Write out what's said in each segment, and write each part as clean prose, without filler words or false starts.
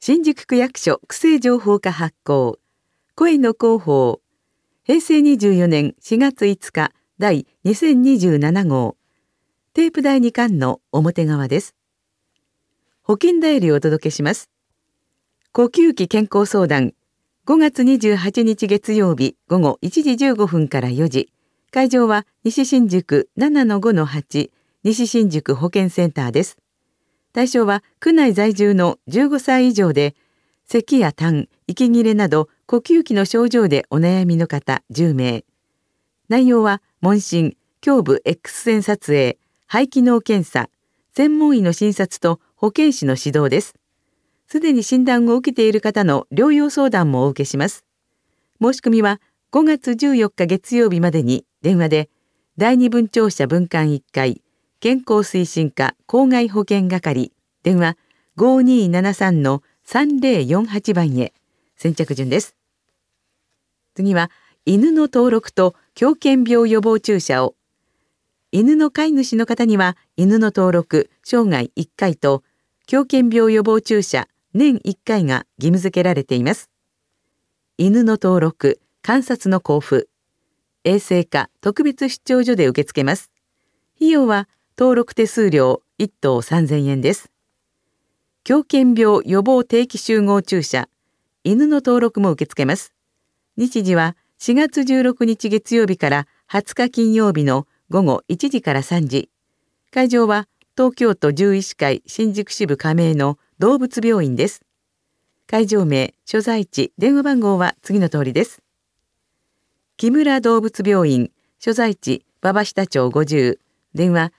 新宿区役所区政情報課発行声の広報平成24年4月5日第2027号テープ第2巻の表側です。保険だよりをお届けします。呼吸器健康相談5月28日月曜日午後1時15分から4時会場は西新宿 7-5-8 西新宿保健センターです。対象は区内在住の15歳以上で咳や痰、息切れなど呼吸器の症状でお悩みの方10名。内容は問診、胸部 X 線撮影、肺機能検査、専門医の診察と保健師の指導です。すでに診断を受けている方の療養相談もお受けします。申し込みは5月14日月曜日までに電話で第二分庁舎分館1階健康推進課公害保険係電話 5273-3048 番へ先着順です。次は犬の登録と狂犬病予防注射を犬の飼い主の方には犬の登録生涯1回と狂犬病予防注射年1回が義務付けられています。犬の登録観察の交付衛生課特別出張所で受け付けます。費用は登録手数料1頭3000円です。狂犬病予防定期集合注射犬の登録も受け付けます。日時は4月16日月曜日から20日金曜日の午後1時から3時。会場は東京都獣医師会新宿支部加盟の動物病院です。会場名、所在地、電話番号は次の通りです。木村動物病院、所在地、馬場下町50、電話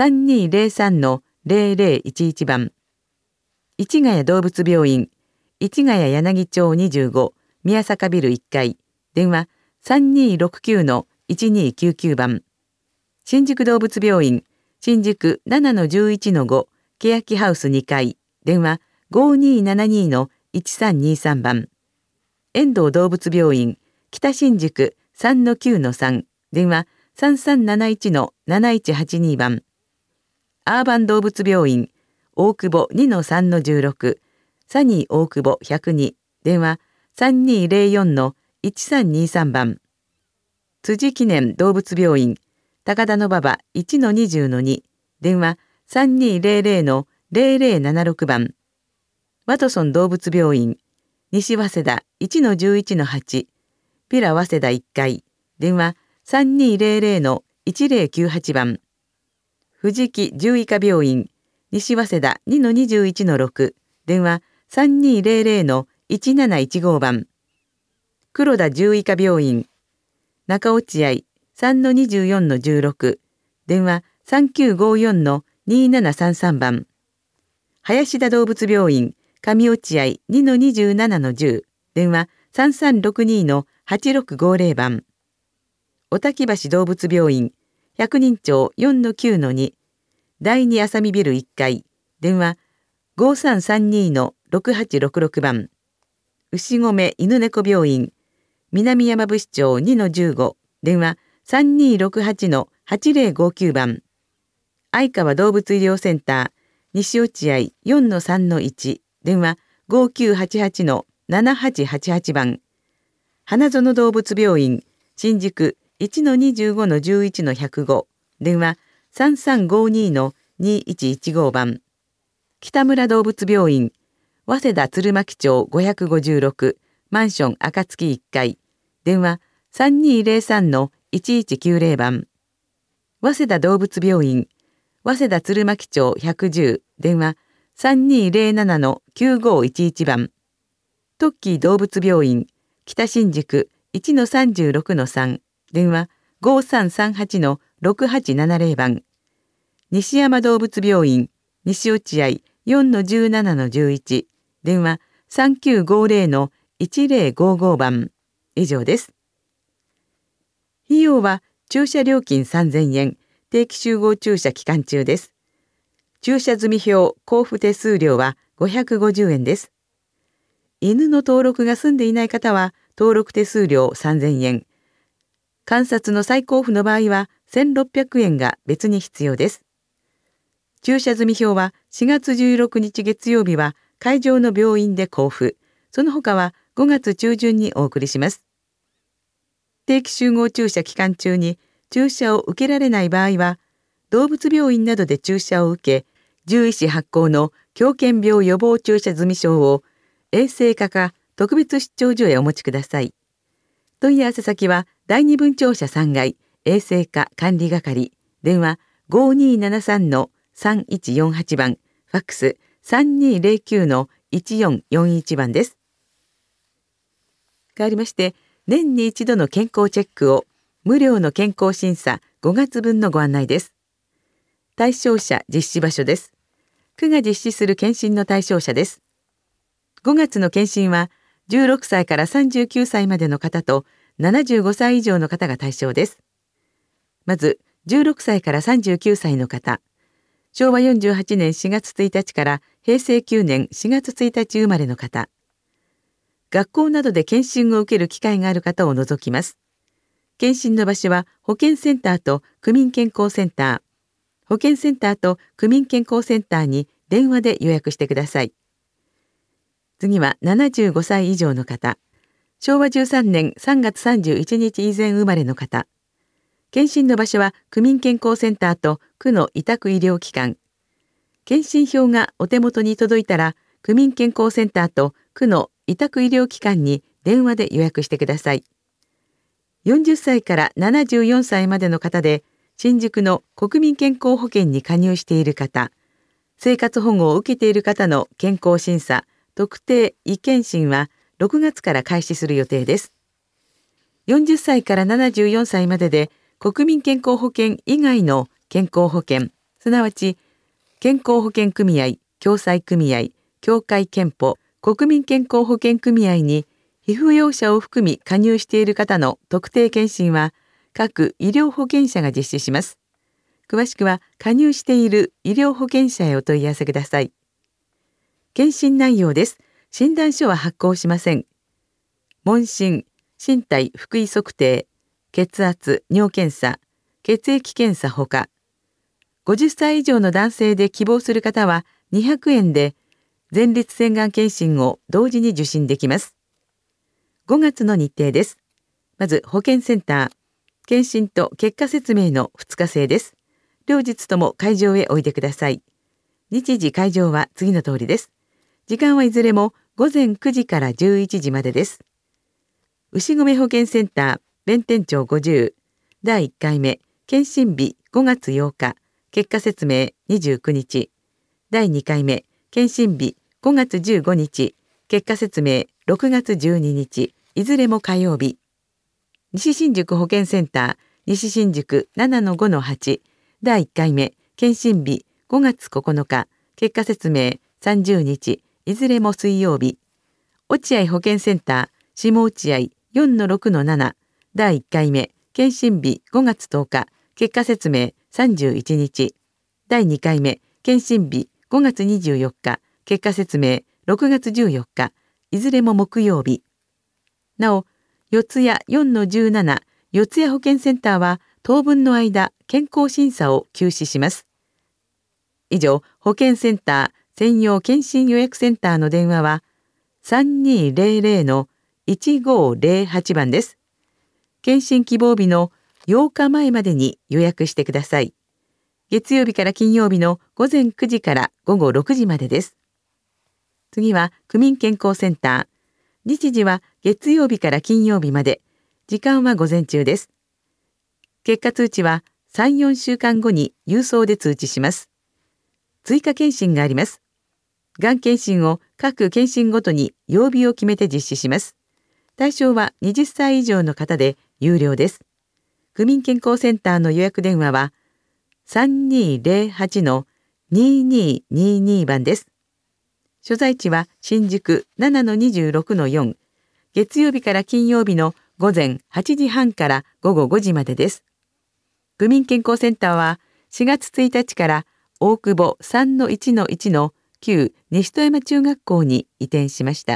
3203-0011番。市ヶ谷動物病院、市ヶ谷柳町25、宮坂ビル1階、電話3269-1299番。新宿動物病院、新宿 7-11-5、欅ハウス2階、電話5272-1323番。遠藤動物病院、北新宿 3-9-3、電話3371-7182番。アーバン動物病院、大久保 2-3-16、サニー大久保102、電話3204-1323番。辻記念動物病院、高田馬場 1-20-2、電話3200-0076番。ワトソン動物病院、西早稲田 1-11-8、ピラ早稲田1階、電話3200-1098番。藤木獣医科病院、西早稲田 2-21-6、電話3200-1715番。黒田獣医科病院、中落合 3-24-16、電話3954-2733番。林田動物病院、上落合 2-27-10、電話3362-8650番。小滝橋動物病院、百人町 4-9-2、第二浅見ビル1階、電話5332-6866番。牛込犬猫病院、南山伏町 2-15、電話3268-8059番。相川動物医療センター、西落合 4-3-1、電話5988-7888番。花園動物病院、新宿 1-25-11-105、電話3352-2115番。北村動物病院、早稲田鶴巻町556、マンション暁1階、電話3203-1190番。早稲田動物病院、早稲田鶴巻町110、電話3207-9511番。トッキー動物病院、北新宿 1-36-3、電話5338-6870番。西山動物病院、西落合 4-17-11、電話3950-1055番。以上です。費用は注射料金3000円、定期集合注射期間中です。注射済表交付手数料は550円です。犬の登録が済んでいない方は登録手数料3000円。観察の再交付の場合は1600円が別に必要です。注射済表は4月16日月曜日は会場の病院で交付、その他は5月中旬にお送りします。定期集合注射期間中に注射を受けられない場合は、動物病院などで注射を受け、獣医師発行の狂犬病予防注射済証を衛生課か特別出張所へお持ちください。問い合わせ先は第二分庁舎3階衛生課管理係、電話 5273-3148 番、ファックス 3209-1441 番です。変わりまして、年に一度の健康チェックを無料の健康審査5月分のご案内です。対象者実施場所です。区が実施する検診の対象者です。5月の検診は16歳から39歳までの方と75歳以上の方が対象です。まず16歳から39歳の方、昭和48年4月1日から平成9年4月1日生まれの方、学校などで検診を受ける機会がある方を除きます。検診の場所は保健センターと区民健康センター、保健センターと区民健康センターに電話で予約してください。次は75歳以上の方、昭和13年3月31日以前生まれの方、検診の場所は区民健康センターと区の委託医療機関。検診票がお手元に届いたら、区民健康センターと区の委託医療機関に電話で予約してください。40歳から74歳までの方で、新宿の国民健康保険に加入している方、生活保護を受けている方の健康審査、特定医健診は6月から開始する予定です。40歳から74歳までで、国民健康保険以外の健康保険、すなわち健康保険組合、共済組合、協会憲法、国民健康保険組合に被扶養者を含み加入している方の特定健診は各医療保険者が実施します。詳しくは加入している医療保険者へお問い合わせください。検診内容です。診断書は発行しません。問診、身体腹囲測定、血圧、尿検査、血液検査ほか、50歳以上の男性で希望する方は200円で前立腺がん検診を同時に受診できます。5月の日程です。まず保健センター、検診と結果説明の2日制です。両日とも会場へおいでください。日時会場は次の通りです。時間はいずれも午前9時から11時までです。牛込保健センター、弁天町50、第1回目、検診日5月8日、結果説明29日。第2回目、検診日5月15日、結果説明6月12日、いずれも火曜日。西新宿保健センター、西新宿 7-5-8、第1回目、検診日5月9日、結果説明30日、いずれも水曜日。落合保健センター、下落合 4-6-7、第1回目、検診日5月10日、結果説明31日。第2回目、検診日5月24日、結果説明6月14日、いずれも木曜日。なお、四谷 4-17、四谷保健センターは当分の間、健康審査を休止します。以上、保健センター専用検診予約センターの電話は 3200-1508 番です。検診希望日の8日前までに予約してください。月曜日から金曜日の午前9時から午後6時までです。次は区民健康センター。日時は月曜日から金曜日まで。時間は午前中です。結果通知は3、4週間後に郵送で通知します。追加検診があります。がん検診を各検診ごとに曜日を決めて実施します。対象は20歳以上の方で有料です。区民健康センターの予約電話は 3208-2222 番です。所在地は新宿 7-26-4、月曜日から金曜日の午前8時半から午後5時までです。区民健康センターは4月1日から大久保 3-1-1 の旧西戸山中学校に移転しました。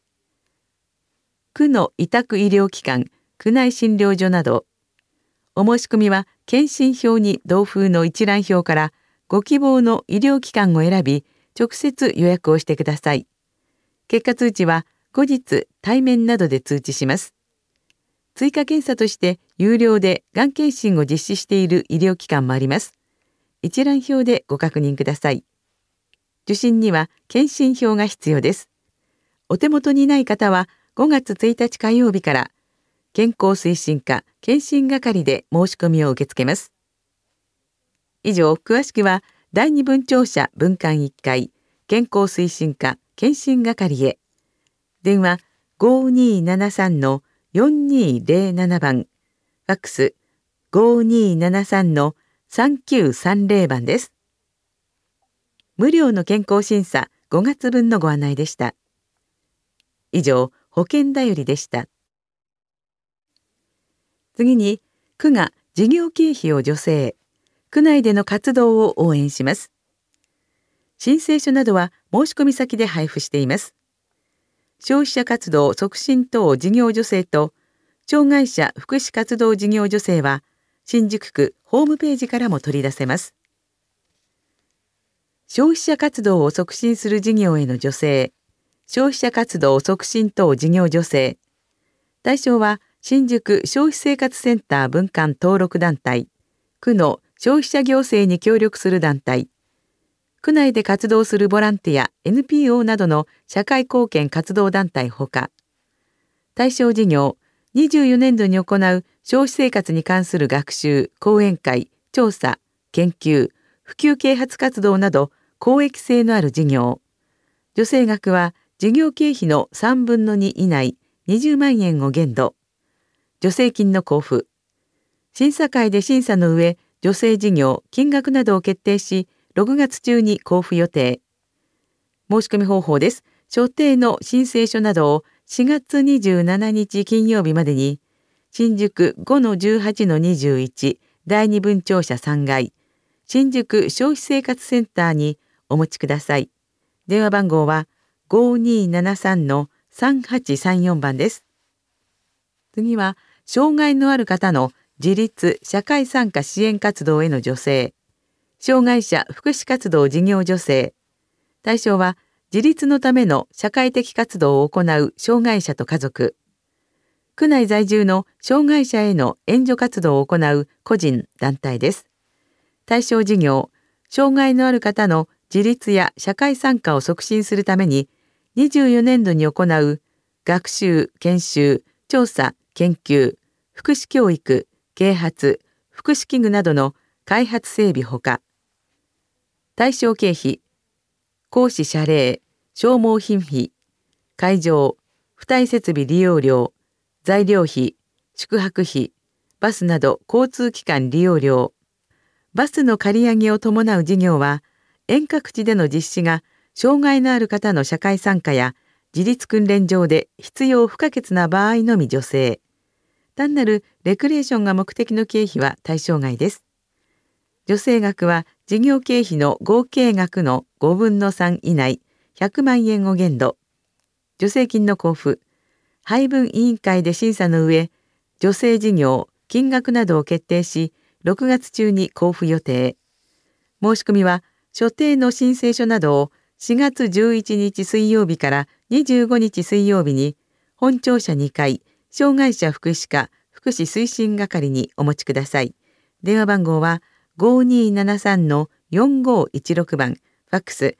区の委託医療機関、区内診療所など、お申し込みは検診票に同封の一覧表からご希望の医療機関を選び、 直接予約をしてください。結果通知は後日対面などで通知します。追加検査として有料でがん検診を実施している医療機関もあります。一覧表でご確認ください。受診には検診票が必要です。お手元にない方は5月1日火曜日から健康推進課検診係で申し込みを受け付けます。以上、詳しくは第二分庁舎分館1階健康推進課検診係へ。電話5273-4207番、ファックス5273-3930番です。無料の健康審査5月分のご案内でした。以上、保険だよりでした。次に、区が事業経費を助成、区内での活動を応援します。申請書などは申し込み先で配布しています。消費者活動促進等事業助成と障害者福祉活動事業助成は新宿区ホームページからも取り出せます。消費者活動を促進する事業への助成、消費者活動促進等事業助成。対象は新宿消費生活センター分館登録団体、区の消費者行政に協力する団体、区内で活動するボランティア NPO などの社会貢献活動団体ほか、対象事業、24年度に行う消費生活に関する学習、講演会、調査、研究、普及啓発活動など公益性のある事業。助成額は事業経費の3分の2以内20万円を限度。助成金の交付。審査会で審査の上、助成事業、金額などを決定し、6月中に交付予定。申し込み方法です。所定の申請書などを4月27日金曜日までに、新宿 5-18-21 第二分庁舎3階、新宿消費生活センターにお持ちください。電話番号は 5273-3834 番です。次は、障害のある方の自立社会参加支援活動への助成、障害者福祉活動事業助成。対象は自立のための社会的活動を行う障害者と家族。区内在住の障害者への援助活動を行う個人団体です。対象事業、障害のある方の自立や社会参加を促進するために24年度に行う学習、研修、調査、研究、福祉教育、啓発、福祉器具などの開発整備ほか、対象経費、講師謝礼、消耗品費、会場、付帯設備利用料、材料費、宿泊費、バスなど交通機関利用料、バスの借り上げを伴う事業は、遠隔地での実施が障害のある方の社会参加や自立訓練上で必要不可欠な場合のみ助成。単なるレクリエーションが目的の経費は対象外です。助成額は事業経費の合計額の5分の3以内100万円を限度。助成金の交付、配分委員会で審査の上、助成事業、金額などを決定し、6月中に交付予定。申し込みは、所定の申請書などを4月11日水曜日から25日水曜日に、本庁舎2階、障害者福祉課福祉推進係にお持ちください。電話番号は5273-4516番、ファックス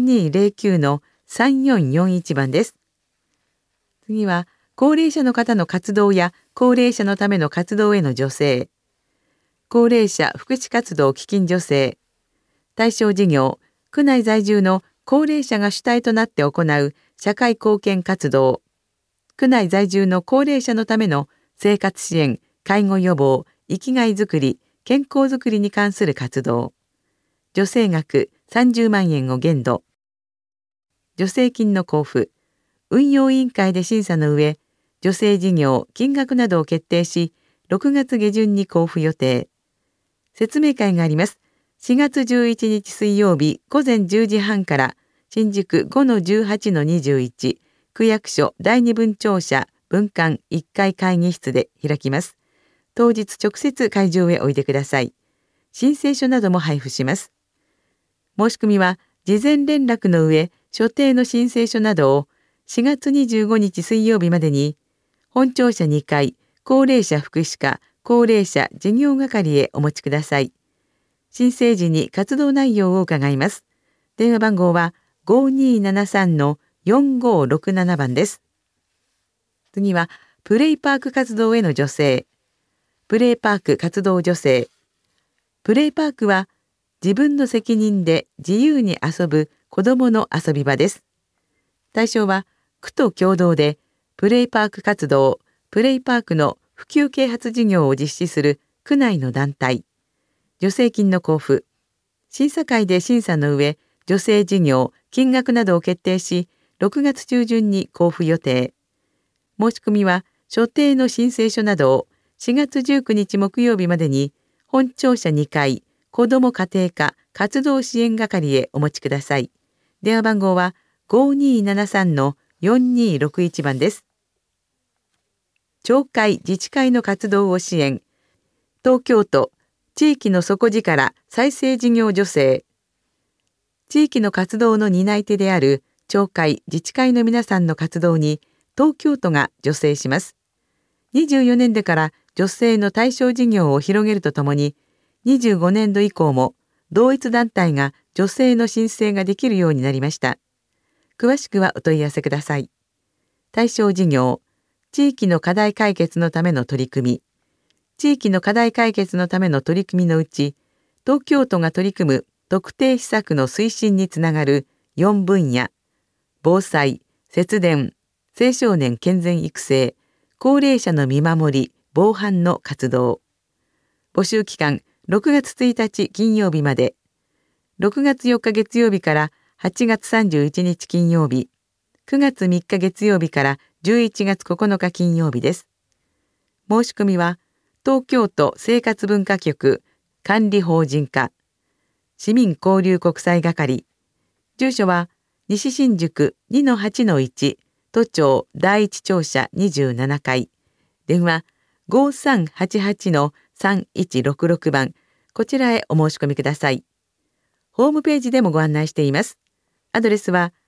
3209-3441番です。次は、高齢者の方の活動や高齢者のための活動への助成。高齢者福祉活動基金助成。対象事業、区内在住の高齢者が主体となって行う社会貢献活動。区内在住の高齢者のための生活支援、介護予防、生きがいづくり、健康づくりに関する活動。助成額30万円を限度。助成金の交付。運用委員会で審査の上、助成事業、金額などを決定し、6月下旬に交付予定。説明会があります。4月11日水曜日午前10時半から、新宿 5-18-21 区役所第二分庁舎分館1階会議室で開きます。当日直接会場へおいでください。申請書なども配布します。申し込みは事前連絡の上、所定の申請書などを4月25日水曜日までに、本庁舎2階、高齢者福祉課、高齢者事業係へお持ちください。申請時に活動内容を伺います。電話番号は5273-4567番です。次は、プレイパーク活動への助成。プレイパーク活動助成。プレイパークは、自分の責任で自由に遊ぶ子どもの遊び場です。対象は、区と共同で、プレイパーク活動、プレイパークの普及啓発事業を実施する区内の団体。助成金の交付。審査会で審査の上、助成事業、金額などを決定し、6月中旬に交付予定。申し込みは、所定の申請書などを4月19日木曜日までに、本庁舎2階、子ども家庭科活動支援係へお持ちください。電話番号は5273-4261番です。町会自治会の活動を支援。東京都地域の底力再生事業助成。地域の活動の担い手である町会自治会の皆さんの活動に東京都が助成します。24年度から助成の対象事業を広げるとともに、25年度以降も同一団体が助成の申請ができるようになりました。詳しくはお問い合わせください。対象事業、地域の課題解決のための取り組み。地域の課題解決のための取り組みのうち、東京都が取り組む特定施策の推進につながる4分野、防災、節電、青少年健全育成、高齢者の見守り、防犯の活動。募集期間、6月1日金曜日まで、6月4日月曜日から8月31日金曜日、9月3日月曜日から11月9日金曜日です。申し込みは、東京都生活文化局管理法人課、市民交流国際係、住所は西新宿 2-8-1、都庁第一庁舎27階、電話5388-3166番、こちらへお申し込みください。ホームページでもご案内しています。アドレスは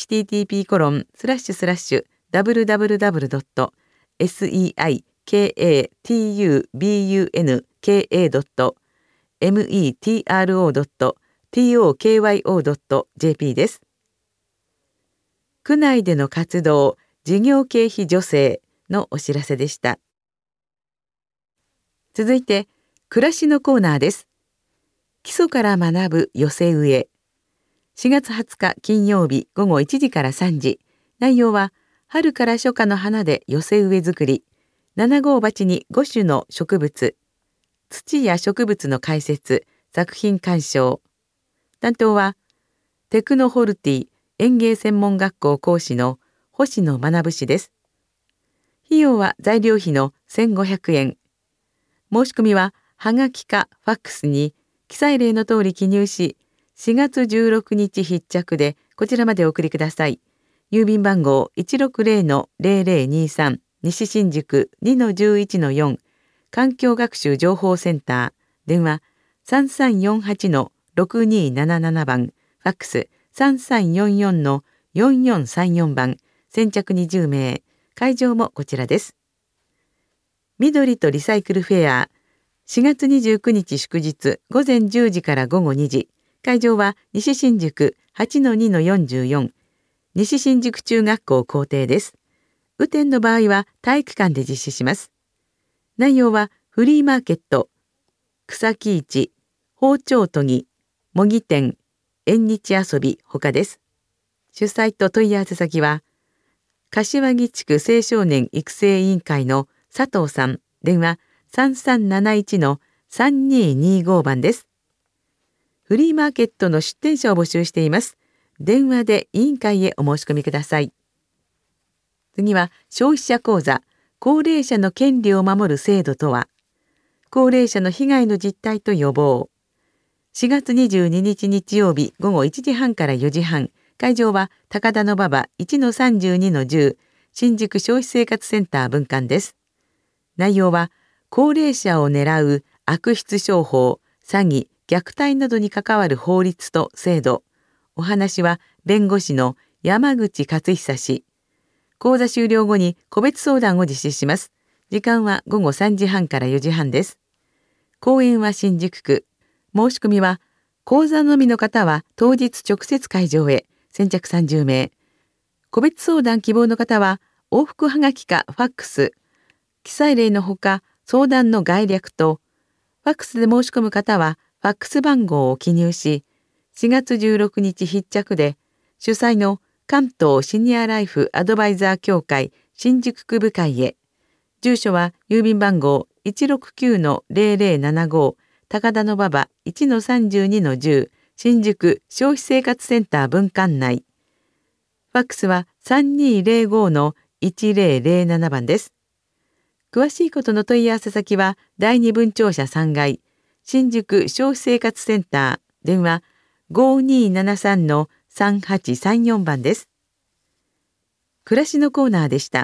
http://www.seikatubunka.metro.tokyo.jp です。区内での活動、事業経費助成のお知らせでした。続いて、暮らしのコーナーです。基礎から学ぶ寄せ植え。4月20日金曜日午後1時から3時。内容は、春から初夏の花で寄せ植え作り。7号鉢に5種の植物。土や植物の解説、作品鑑賞。担当は、テクノホルティ園芸専門学校講師の星野学氏です。費用は材料費の1500円。申し込みは、はがきかファックスに記載例の通り記入し、4月16日必着でこちらまでお送りください。郵便番号 160-0023 西新宿 2-11-4 環境学習情報センター、電話 3348-6277 番、ファックス 3344-4434 番、先着20名、会場もこちらです。緑とリサイクルフェア、4月29日祝日午前10時から午後2時、会場は西新宿 8-2-44、西新宿中学校校庭です。雨天の場合は体育館で実施します。内容はフリーマーケット、草木市、包丁研ぎ、模擬店、縁日遊び他です。主催と問い合わせ先は、柏木地区青少年育成委員会の佐藤さん、電話 3371-3225 番です。フリーマーケットの出店者を募集しています。電話で委員会へお申し込みください。次は消費者講座、高齢者の権利を守る制度とは。高齢者の被害の実態と予防。4月22日日曜日午後1時半から4時半、会場は高田馬場 1-32-10 新宿消費生活センター分館です。内容は、高齢者を狙う悪質商法、詐欺、虐待などに関わる法律と制度、 お話は弁護士の山口勝久氏。講座終了後に個別相談を実施します。時間は午後3時半から4時半です。講演は新宿区。申し込みは、講座のみの方は当日直接会場へ、先着30名。個別相談希望の方は、往復はがきかファックス。記載例のほか、相談の概略と、ファックスで申し込む方は、ファックス番号を記入し、4月16日必着で、主催の関東シニアライフアドバイザー協会新宿区部会へ。住所は郵便番号 169-0075 高田馬場 1-32-10 新宿消費生活センター分館内。ファックスは 3205-1007 番です。詳しいことの問い合わせ先は第二分庁舎3階新宿消費生活センター電話 5273-3834 番です。暮らしのコーナーでした。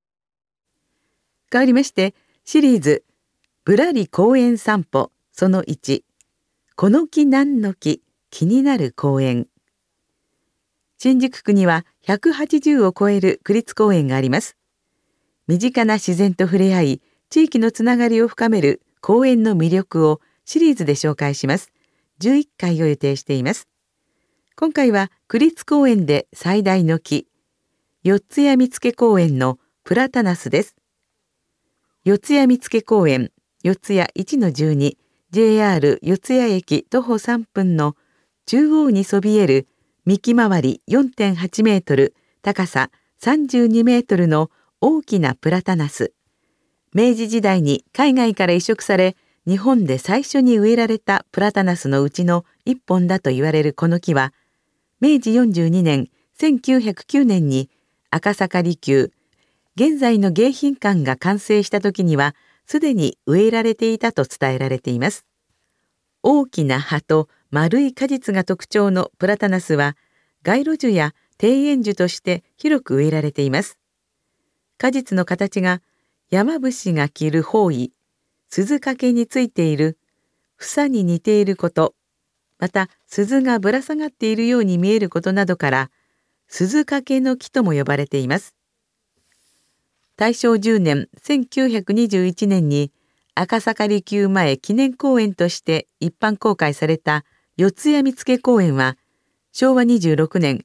変わりましてシリーズぶらり公園散歩その1この木何の木気になる公園。新宿区には180を超える区立公園があります。身近な自然と触れ合い地域のつながりを深める公園の魅力をシリーズで紹介します。11回を予定しています。今回は区立公園で最大の木四谷見附公園のプラタナスです。四谷見附公園四谷 1-12 JR 四谷駅徒歩3分の中央にそびえる幹回り 4.8 メートル高さ32メートルの大きなプラタナス。明治時代に海外から移植され日本で最初に植えられたプラタナスのうちの一本だと言われるこの木は明治42年1909年に赤坂離宮現在の迎賓館が完成した時にはすでに植えられていたと伝えられています。大きな葉と丸い果実が特徴のプラタナスは街路樹や庭園樹として広く植えられています。果実の形が山伏が着る包囲鈴掛についている房に似ていること、また鈴がぶら下がっているように見えることなどから鈴掛の木とも呼ばれています。大正10年1921年に赤坂離宮前記念公園として一般公開された四谷見附公園は昭和26年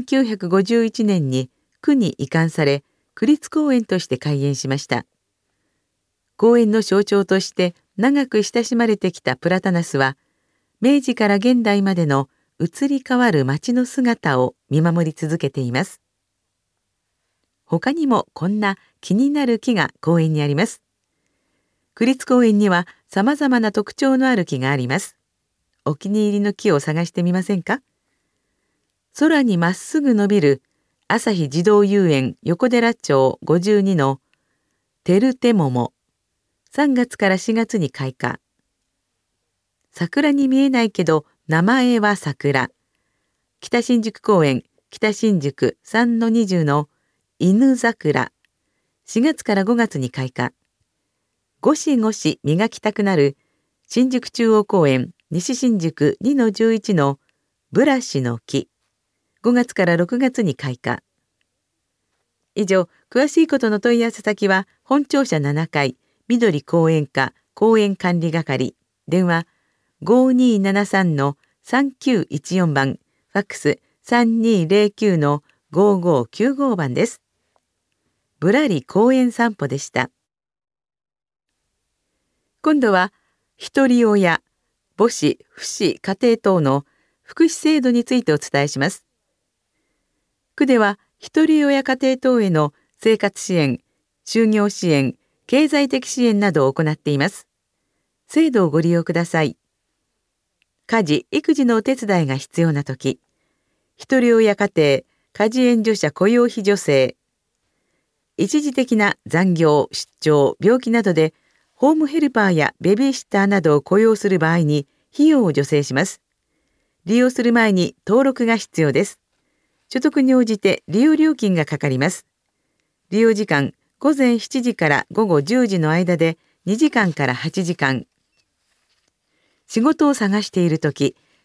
1951年に区に移管され区立公園として開園しました。公園の象徴として長く親しまれてきたプラタナスは明治から現代までの移り変わる街の姿を見守り続けています。他にもこんな気になる木が公園にあります。区立公園には様々な特徴のある木があります。お気に入りの木を探してみませんか？空にまっすぐ伸びる朝日児童遊園横寺町52のテルテモモ。3月から4月に開花。桜に見えないけど名前は桜。北新宿公園北新宿 3-20 の犬桜。4月から5月に開花。ゴシゴシ磨きたくなる新宿中央公園西新宿 2-11 のブラシの木。5月から6月に開花。以上、詳しいことの問い合わせ先は本庁舎7階緑公園課公園管理係電話 5273-3914 番ファックス 3209-5595 番です。ぶらり公園散歩でした。今度はひとり親母子父子家庭等の福祉制度についてお伝えします。区ではひとり親家庭等への生活支援就業支援経済的支援などを行っています。制度をご利用ください。家事・育児のお手伝いが必要なとき、ひとり親家庭家事援助者雇用費助成、一時的な残業・出張・病気などでホームヘルパーやベビーシッターなどを雇用する場合に費用を助成します。利用する前に登録が必要です。所得に応じて利用料金がかかります。利用時間午前7時から午後10時の間で2時間から8時間。仕事を探しているとき、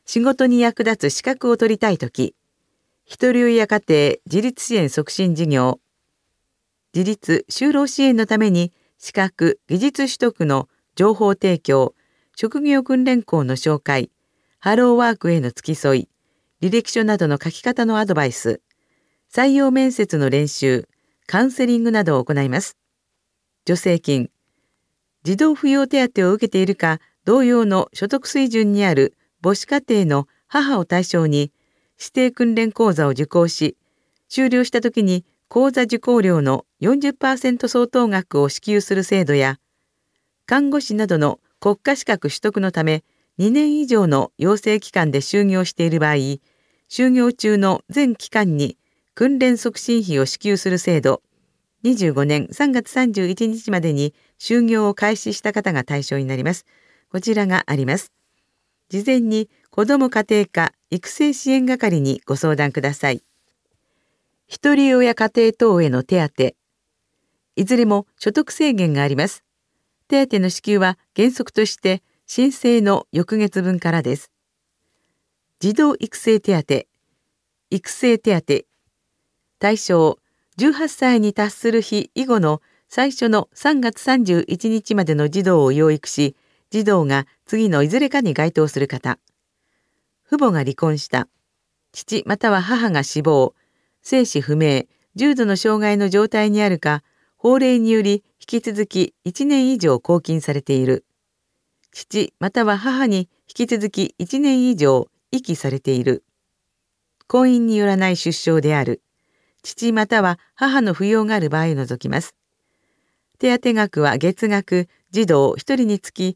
仕事に役立つ資格を取りたいとき、ひとり親家庭自立支援促進事業、自立就労支援のために資格・技術取得の情報提供、職業訓練校の紹介、ハローワークへの付き添い、履歴書などの書き方のアドバイス、採用面接の練習、カウンセリングなどを行います。助成金、児童扶養手当を受けているか同様の所得水準にある母子家庭の母を対象に指定訓練講座を受講し、修了したときに講座受講料の 40% 相当額を支給する制度や、看護師などの国家資格取得のため2年以上の養成期間で就業している場合、就業中の全期間に訓練促進費を支給する制度、25年3月31日までに就業を開始した方が対象になります。こちらがあります。事前に子ども家庭科育成支援係にご相談ください。ひとり親家庭等への手当、いずれも所得制限があります。手当の支給は原則として申請の翌月分からです。児童育成手当、育成手当、対象、18歳に達する日以後の最初の3月31日までの児童を養育し、児童が次のいずれかに該当する方。父母が離婚した。父または母が死亡、生死不明、重度の障害の状態にあるか、法令により引き続き1年以上拘禁されている。父または母に引き続き1年以上遺棄されている。婚姻によらない出生である。父または母の扶養がある場合を除きます。手当額は月額児童1人につき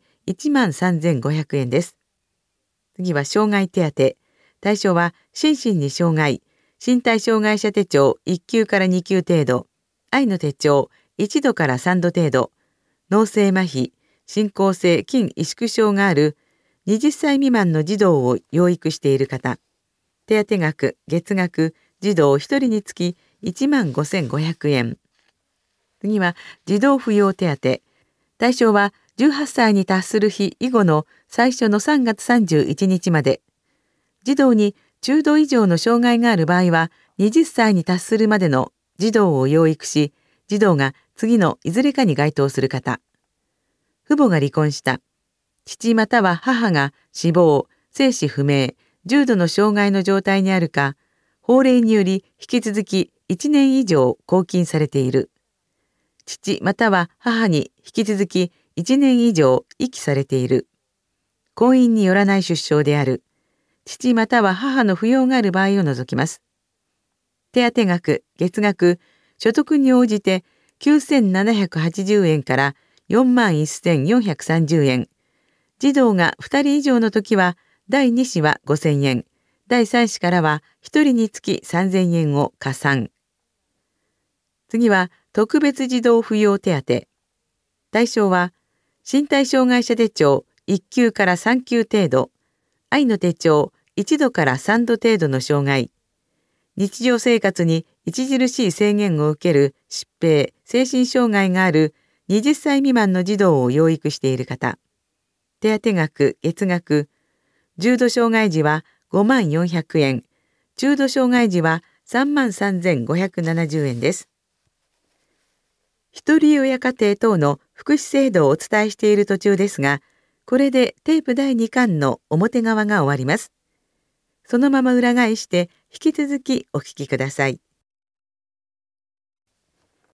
13,500円です。次は障害手当。対象は心身に障害、身体障害者手帳1級から2級程度、愛の手帳1度から3度程度、脳性麻痺、進行性筋萎縮症がある20歳未満の児童を養育している方。手当額月額児童1人につき15,500円。次は児童扶養手当。対象は18歳に達する日以後の最初の3月31日まで。児童に中度以上の障害がある場合は20歳に達するまでの児童を養育し、児童が次のいずれかに該当する方。父母が離婚した。父または母が死亡、生死不明、重度の障害の状態にあるか、法令により引き続き1年以上拘禁されている。父または母に引き続き1年以上遺棄されている。婚姻によらない出生である。父または母の扶養がある場合を除きます。手当額月額所得に応じて9,780円から41,430円。児童が2人以上の時は第2子は5,000円。第3子からは1人につき3,000円を加算。次は特別児童扶養手当。対象は身体障害者手帳1級から3級程度、愛の手帳1度から3度程度の障害、日常生活に著しい制限を受ける疾病、精神障害がある20歳未満の児童を養育している方。手当額月額、重度障害児は54,000円、中度障害児は33,570円です。ひとり親家庭等の福祉制度をお伝えしている途中ですが、これでテープ第2巻の表側が終わります。そのまま裏返して引き続きお聞きください。